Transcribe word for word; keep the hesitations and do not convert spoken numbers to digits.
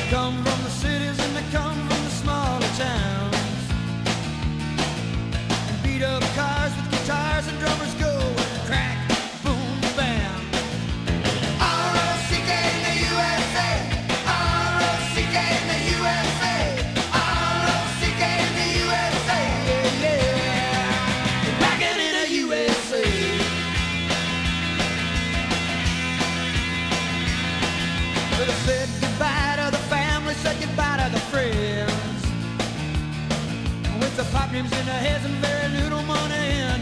come from the cities and they come from the smaller towns. And beat up cars with guitars and drummers go crack, boom, bam. R O C K in the U S A, R O C K in the U S A, R O C K in the U S A, yeah, yeah. Rockin' in the U S A. Well, they said goodbye to the family, said goodbye to the friends. With the pop names in their heads and very little money in